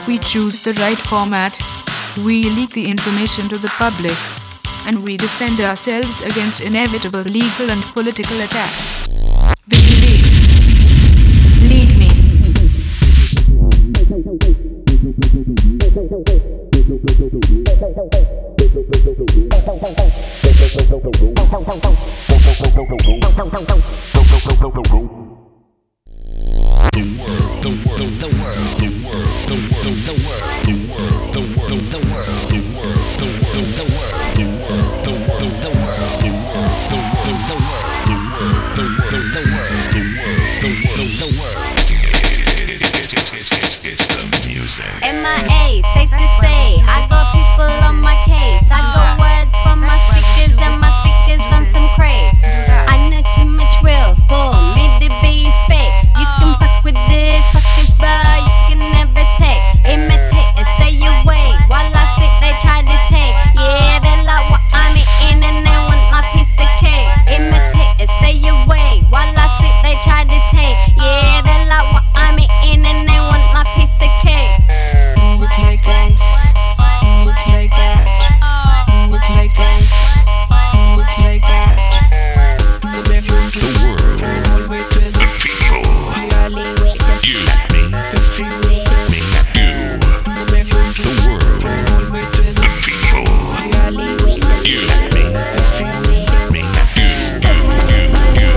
We choose the right format, we leak the information to the public, and we defend ourselves against inevitable legal and political attacks. WikiLeaks, lead me. MIA, state to stay. I got people on my case. I got words from my speakers and my speakers on some crates. I know too much real for me to be fake. You can fuck with this, but you can never take. Imitate and stay away. While I sleep, they try to take. Yeah, they like what I'm eating and they want my piece of cake. Imitate and stay away. While I sleep, they try to take. Yeah, they like what I'm eating and they want my piece of cake. Look like this, look like that, look like this, look like that. The bedroom to the world, all way to the people. Really wait You, me, the freeway. me, you, The bedroom to the the world, all way to the people. really wait You, me, the freeway. me, you.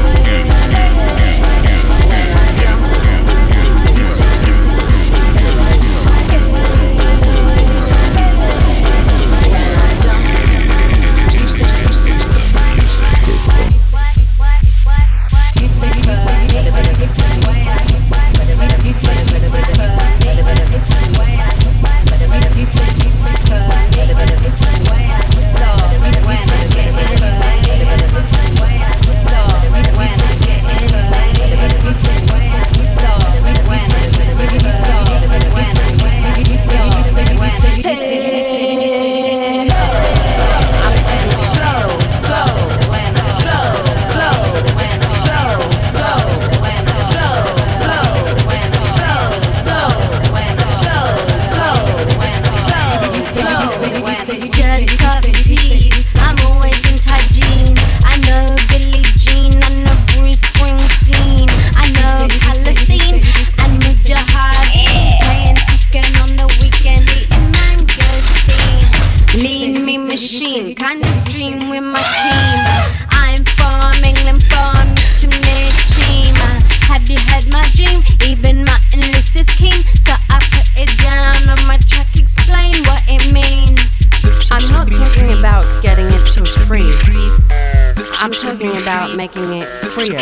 Just top teeth. I'm always in tight jeans. I know Billie Jean. I know Bruce Springsteen. I know Palestine and Mujahideen. Playing chicken on the weekend, eating mangosteen. Lean me machine, kinda stream with my team. I'm from England, from Chimney-Chima. Have you heard my dream? Even Martin Luther's king. So I put it down on my track, explain what it means. I'm not talking about getting it for free. I'm talking about making it freer.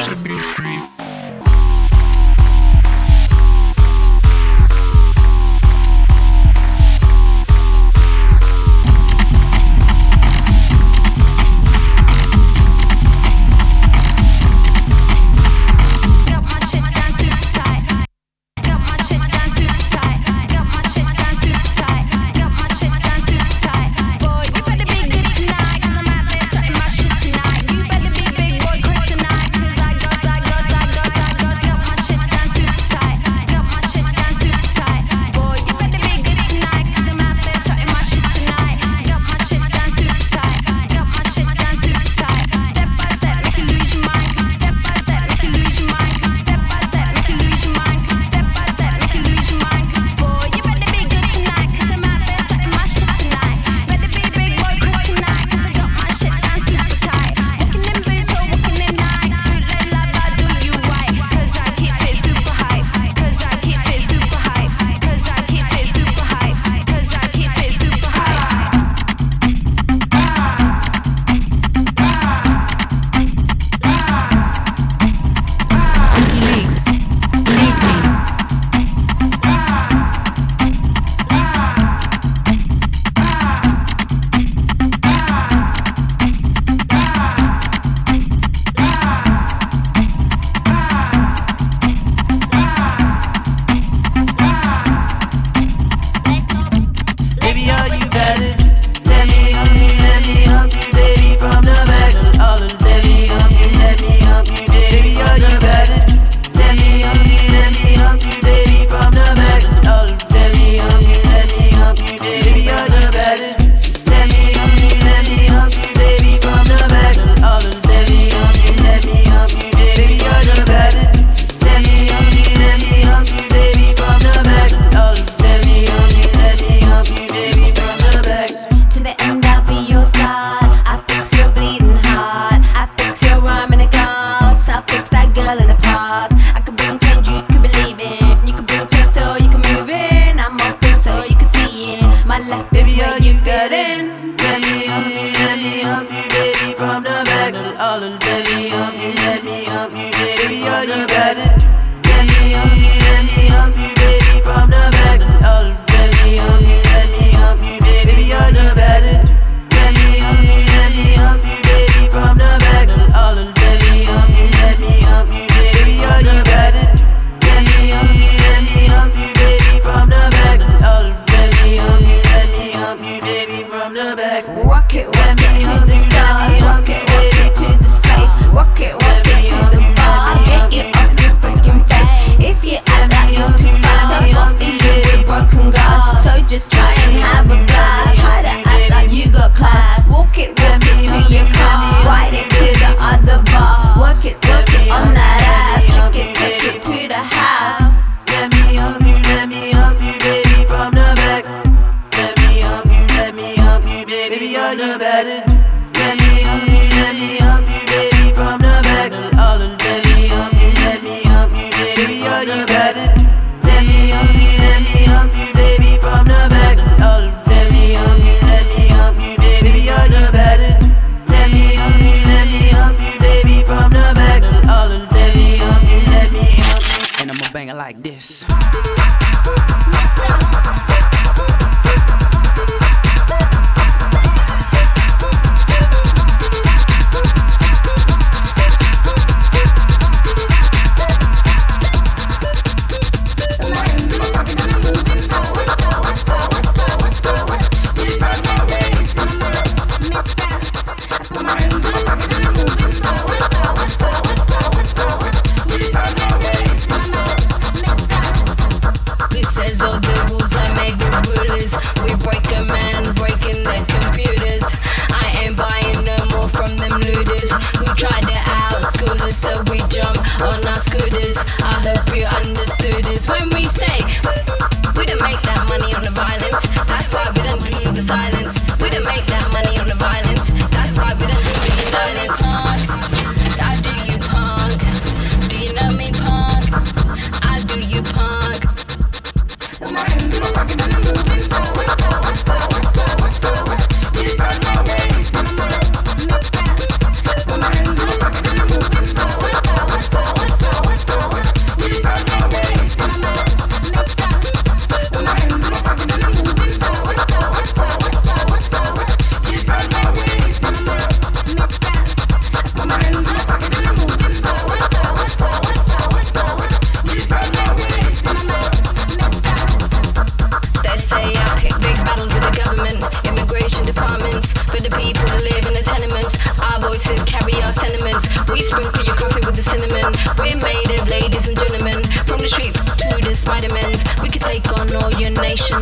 where you fit in. Let me up you, baby, from the back. All of let me up you, baby, you're the best. Let me up you, baby, from the back. All of let me up you, baby, you're the best. Let me up you, baby, from the back. All of let me up you, baby, you're the best. Let me up you, baby, from the back. All of let me up you, baby, from the back. Rock it to the stars. Rock it to the space. Rock it to the bar. I'll get you off your freaking face. If you act like you're too fast, I'm busting you with broken glass. So just try and have a blast. Try to act like you got class. Walk it to your car. Ride it to the other bar. Work it on that ass. Take it to the house. Let me up you, baby, from the back. Let me up you, baby, you're the best. Let me up you, baby, from the back. All of let me up you, baby, you're the best. Let me up you, baby, from the back. All of let me up you, baby, you're the best. Let me up you, baby, from the back. All of let me up you, and I'ma bang it like this. So we jump on our scooters. I hope you understood us when we say we don't make that money on the violence. That's why we don't do the silence. We don't make that money on the violence. That's why we don't do the silence. I do you punk. Do you know me punk? I do you punk. We sprinkle your coffee with the cinnamon. We're made of ladies and gentlemen. From the street to the Spider-Mans, we could take on all your nation.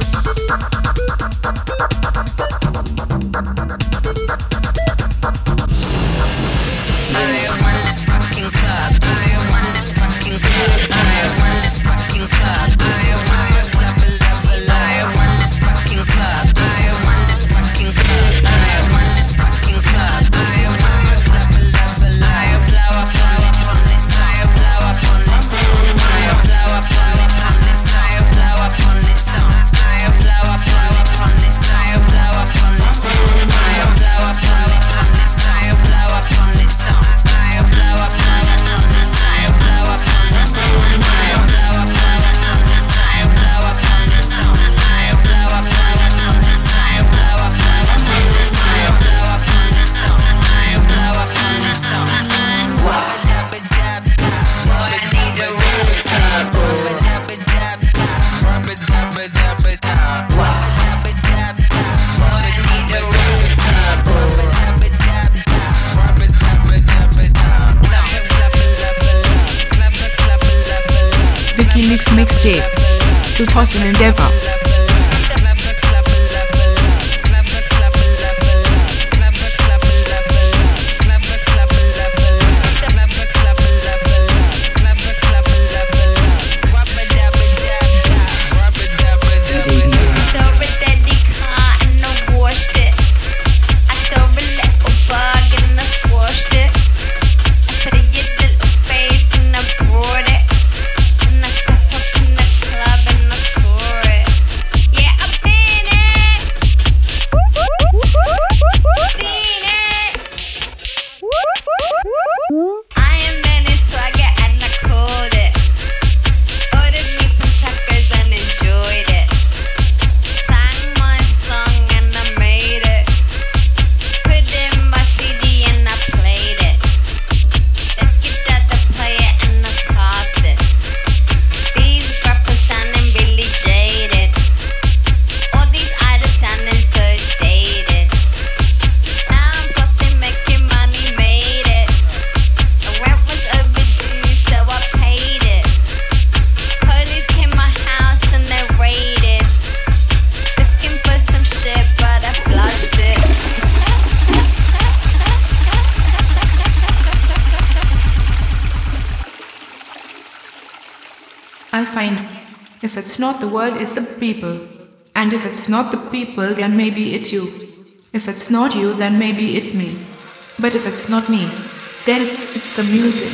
I run this fucking club. I run this fucking club. I run this fucking club. I run the club, I run this fucking club. I run this fucking club. I run this fucking club. I run the club, I blow up on this. I blow up on this. I blow up on this. I blow up on this. I blow up on this. I blow up on this. I blow up on this. I blow up on this. I blow up on this. I blow up on this. I blow up on this. I blow up on this. I blow up on this. I blow up on this. I blow up on this. I blow up on this. Rub-a-dub-a-dub, boy, I need a rub-a-dub. Rub-a-dub-a-dub, rub-a-dub-a-dub-a-dub. Rub-a-dub-a-dub, boy, I need a rub-a-dub. Rub-a-dub-a-dub, rub-a-dub-a-dub. Vicky Leaks Mixtape 2000 Endeavor. I find if it's not the world, it's the people. And if it's not the people, then maybe it's you. If it's not you, then maybe it's me. But if it's not me, then it's the music.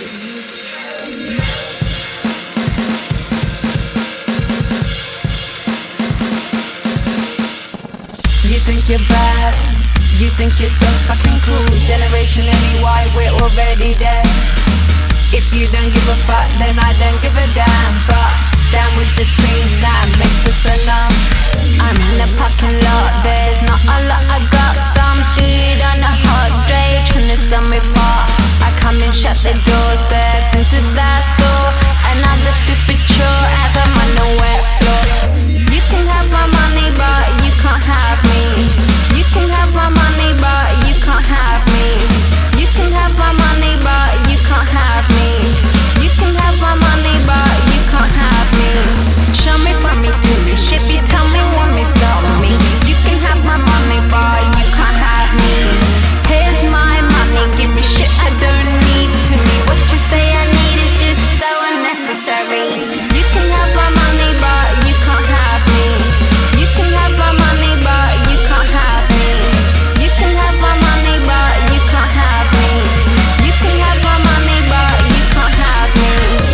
You think you're bad, you think you're so fucking cool. Generation NY, we're already dead. If you don't give a fuck, then I don't give a damn. But down with the scene that makes us so numb. I'm in the parking lot, there's not a lot. I got some dude on a hot day trying to sell me part. I come and shut the door, step into that store. Another stupid chore as I'm on the wet floor. You can have my money, but you can't have me. You can have my money, but you can't have me. You can have my money, but you can't have me. You can have my money, but you can't have me. Show me, run me, do me, shit me, tell me, want me, stop me. You can have my money, but you can't have me. Here's my money, give me shit I don't need to me. What you say I need is just so unnecessary. You can have my money, but you can't have me. You can have my money, but you can't have me. You can have my money, but you can't have me. You can have my money, but you can't have me.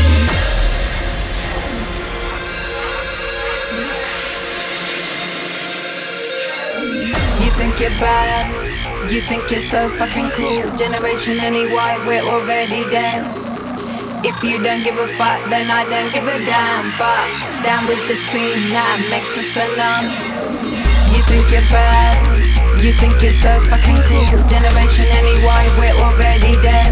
You think you're bad, you think you're so fucking cool. Generation NY, we're already dead. If you don't give a fuck, then I don't give a damn. But down with the scene that makes us so numb. You think you're bad, you think you're so fucking cool. Generation NY, we're already dead.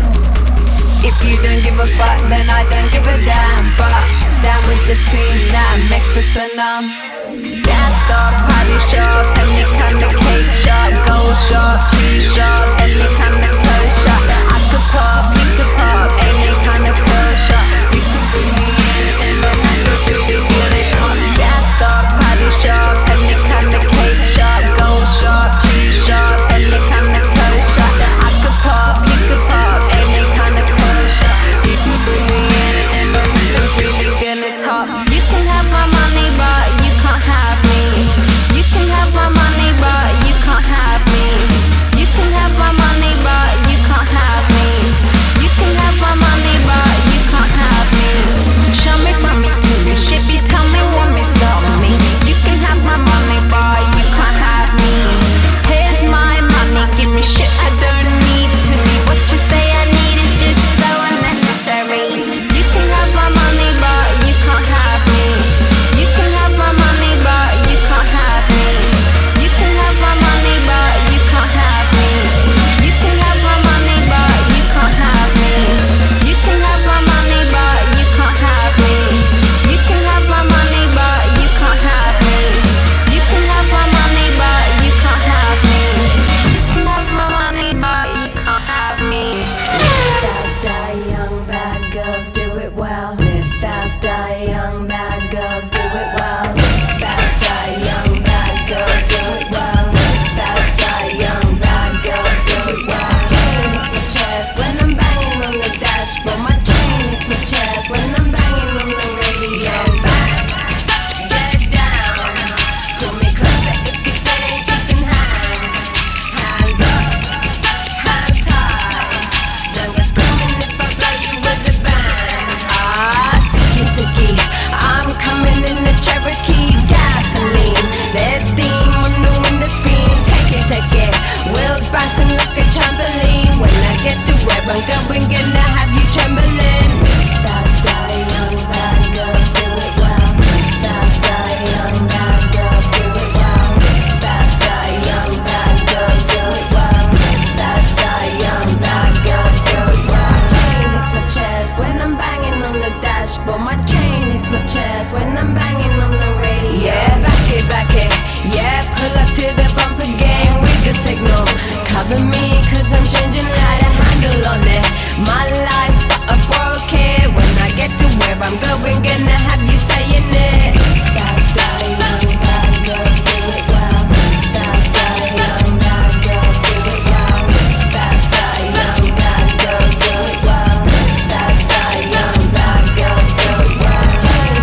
If you don't give a fuck, then I don't give a damn. But down with the scene that makes us so numb. Gas stop, party shop, any kind of cake shop, gold shop, tree shop, any kind of clothes shop. I could pop, you could pop, any kind of clothes shop. You could bring me in my hand, really get it on. Gas stop, party shop, any kind of cake shop, gold shop, tree shop, any kind of clothes shop. I could pop, you could pop, any kind of clothes shop. You could bring me in my hand, really get it top. You can have my money, but you can't have me. You can have my money, but you can't have me. You can have my money, but you can't have me. You can have my money, but you can't have me. Show me, run me, do me, shit me, tell me, want me, stop me. You can have my money, but you can't have me. Here's my money, give me shit I don't need to me. What you say I need is just so unnecessary. You can have my money, but you can't have me. You can have my money, but you can't have me. You can have my money, but you can't have me. You can have my money, but you can't have me. You can have my money, but you can't have me. You can have my money, but you can't have me. You can have my money, but you can't have me. You can have my money, but you can't have me. Live fast, die young, bad girls do it well. Live fast, die young, bad girls do it well. Live fast, die young, bad girls do it well. Live fast, die young, bad girls do it well. Chain hits my chest when I'm banging on the dashboard. My chain hits my chest when I'm banging on the radio. Bang, get down. Pull me closer if you think you can hang. Hands up, hands tight. Don't go screaming if I blow you with a bang. Ah, Suki Suki, I'm coming in the Cherokee. Gasoline, there's steam on the window screen. Take it, wheels bouncing like a trampoline. When I get to where I'm going, gonna have you trembling. Fast, die young, bad girls do it well. Fast, die young, bad girls do it well. Fast, die young, bad girls do it well. Fast, die young, bad girls do it well. Chain hits my chest when I'm banging on the dashboard. My chain hits my chest when I'm banging on the radio. Yeah, back it, yeah, pull up to the bumper game with the signal. Cover me, cause I'm changing light, a handle on it. My life, I broke it. When I get to where I'm going, gonna have you saying it. Fast, die young, bad girls do it well. Fast, die young, bad girls do it well. Fast, die young, bad girls do it well. Fast, die young, bad girls do it well.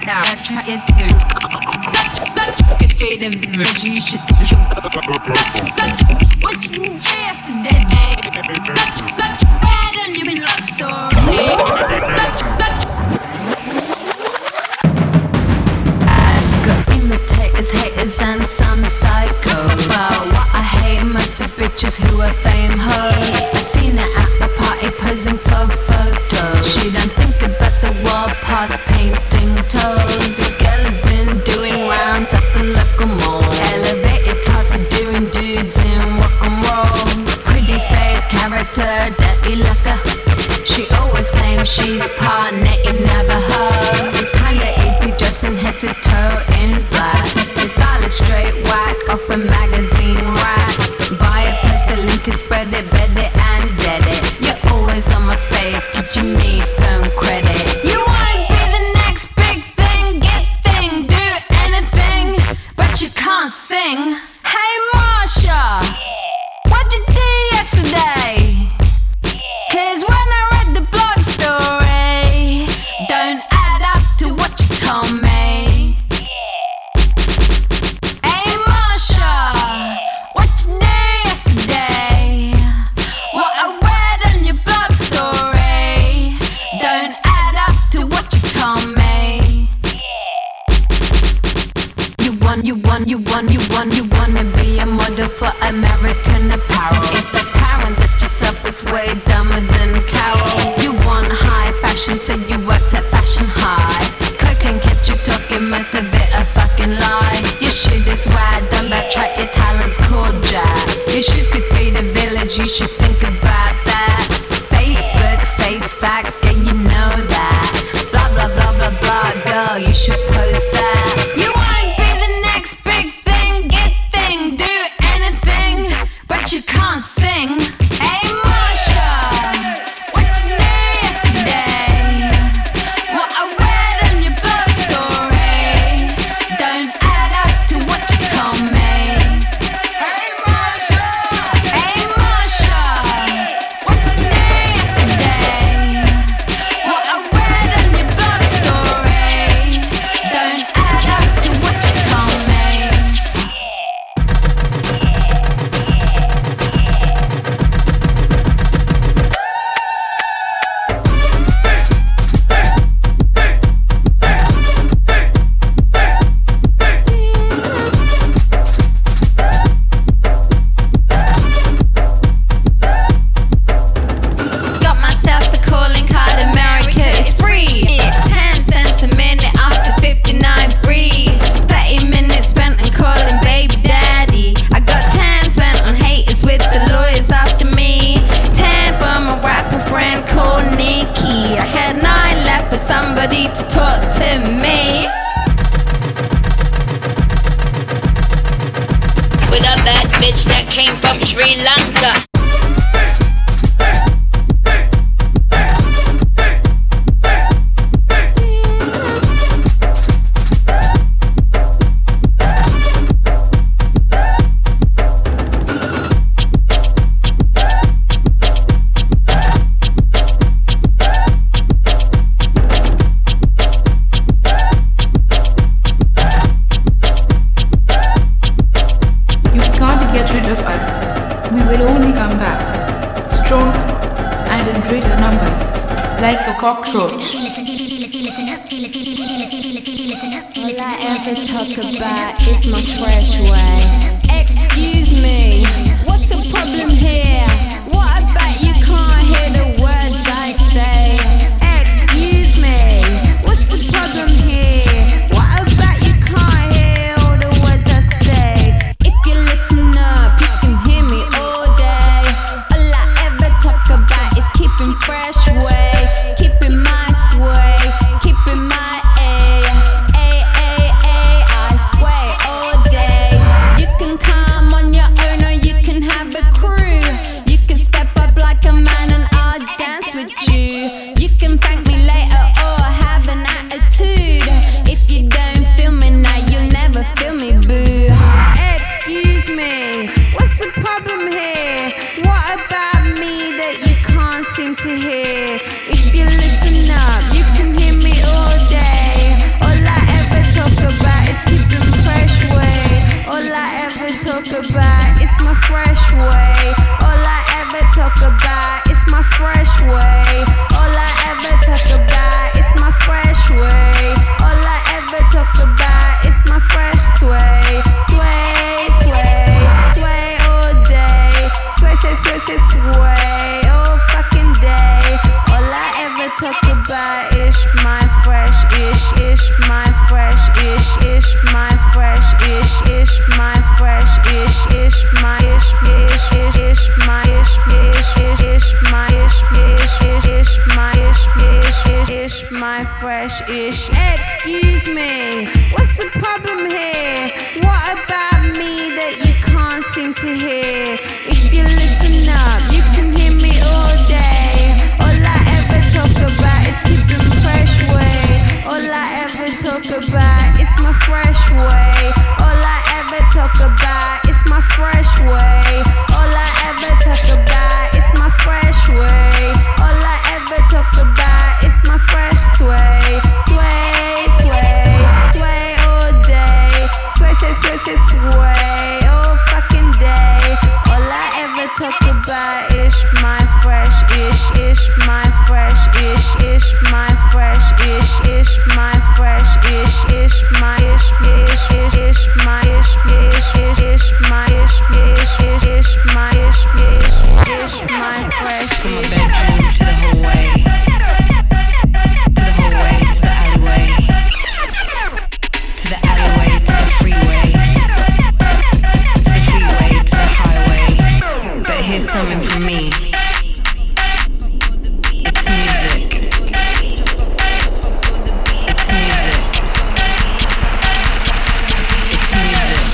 try it. Good feeling, you should. What you did yesterday? Bad on your love story. I got imitators, haters, and some psychos. But what I hate most is bitches who are fame hoes. I seen her at the party posing for photos. She don't think about the world past painting toes. This girl has been doing rounds at the local mall. Elevated class of doing dudes in rock and roll. Pretty face, character, dirty looker. She always claims she's part native, never her. It's kinda easy dressing head to toe in black. Her style is straight whack off a magazine rack. Buy a poster link and spread it, bet it and dead it. You're always on my space, could you need phone credit? You wanna be the next big thing, get thing, do anything, but you can't sing. Hey Marsha, what'd you do yesterday? Cause when I read the blog story, don't add up to what you told me. Hey Marsha, what you do yesterday? What I read on your blog story, don't add up to what you told me. You wanna be a model for American Apparel. It's apparent that yourself is way dumber than Carol. You want high fashion, so you worked at Fashion High. Cocaine kept you talking, most of it a fucking lie. Your shit is wide, don't backtrack, your talent's called Jack. Your shoes could feed a village, you should think about that. Facebook, face facts, yeah you know that. Blah blah blah blah blah, girl, you should post that. You wanna be the next big thing, get thing, do anything, but you can't sing. Hey Marsha, what you do yesterday? What I read on your blog story, don't add up to what you told me. Hey Marsha, what you do yesterday? What I read on your blog story, don't add up to what you told me. Got myself a calling card, America is free. It's 10 cents a minute after 59 free. 30 minutes spent on calling baby daddy. I got 10 spent on haters with the lawyers after me. 10 for my rapper friend called Nikki. I had 9 left for somebody to talk to me. With a bad bitch that came from Sri Lanka. You can't get rid of us. We will only come back, stronger and in greater numbers, like a cockroach. All I ever talk about is my fresh way. Excuse me, what's the problem here? What about you can't hear the words I say? Excuse me, what's the problem here? What about you can't hear all the words I say? If you listen up, you can hear me all day. All I ever talk about is keeping fresh way, keeping my sway, keeping my I sway all day. You can come on your own or you can talk about ish, my fresh ish, ish, my fresh ish, ish, my fresh ish, ish, my fresh ish, ish, my ish, ish, ish, ish, my ish, ish, ish, ish, my ish, ish, ish, ish, my ish, ish, ish, ish, my fresh ish. Excuse me, what's the problem here? What about me that you can't seem to hear? If you listen up, you can hear me all day. All I ever talk about is keeping fresh way. All I ever talk about is my fresh way. All I ever talk about is my fresh way. All I ever talk about is my fresh way. All I ever talk about is my fresh sway. Sway, sway, sway all day. Sway, sway, sway, sway, sway all fucking day. All I ever talk about is my fresh ish, ish, my fresh ish, ish, my fresh ish, ish, my fresh ish, ish, my ish, ish, ish, ish, my ish, ish, ish, ish, my ish, ish, ish, ish, my ish, ish, ish, my fresh ish. From my bedroom to the hallway, to the hallway, to the alleyway, to the alleyway, to the freeway, to the freeway, to the highway. But here's something from me. It's music. It's music. It's music.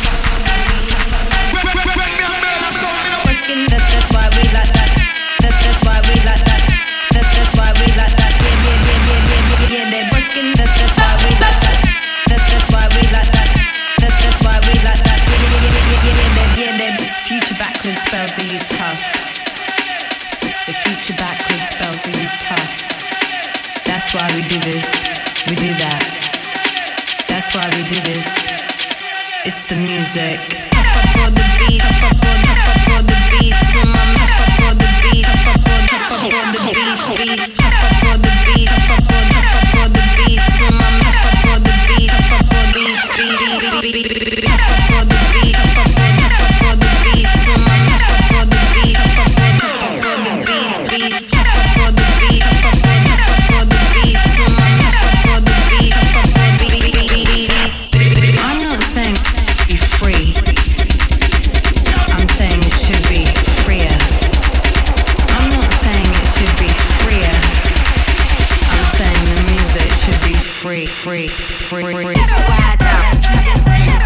Working, that's why we like that. That's why we like that. That's why we like that. Yeah, they're working. That's why we like that. That's why we like that. That's why we like that. Yeah, they're future backwards spells are you tough. The future backwards spells are you tough. That's why we do this. We do that. That's why we do this. It's the music. Hop up on the beat. Hop up on the beats. When I'm hop up on the beat. Hop up on the beats. Beats. Hop up on the beat. Hop up on the beats. When I'm hop up on the beat. Hop up on beats. Beat. Hop up on the beat. Hop up on the beats. When I'm hop up on the beat. Hop up on the beats. Beats. Hop up on the beat. Hop up on the beats. When I'm hop up on the beat. Hop up on the beat. I'm not saying be free. I'm saying it should be freer. I'm not saying it should be freer. I'm saying the music should be free, free, free. It's wide out. It's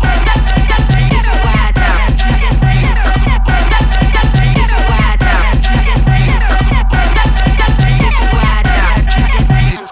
wide out. It's wide out. It's wide out.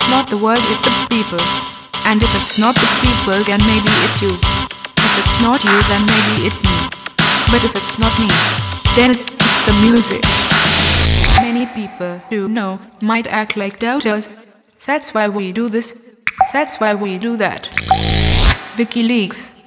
it's not the world, it's the people. And if it's not the people, then maybe it's you. If it's not you, then maybe it's me. But if it's not me, then it's the music. Many people you know might act like doubters. That's why we do this. That's why we do that. WikiLeaks.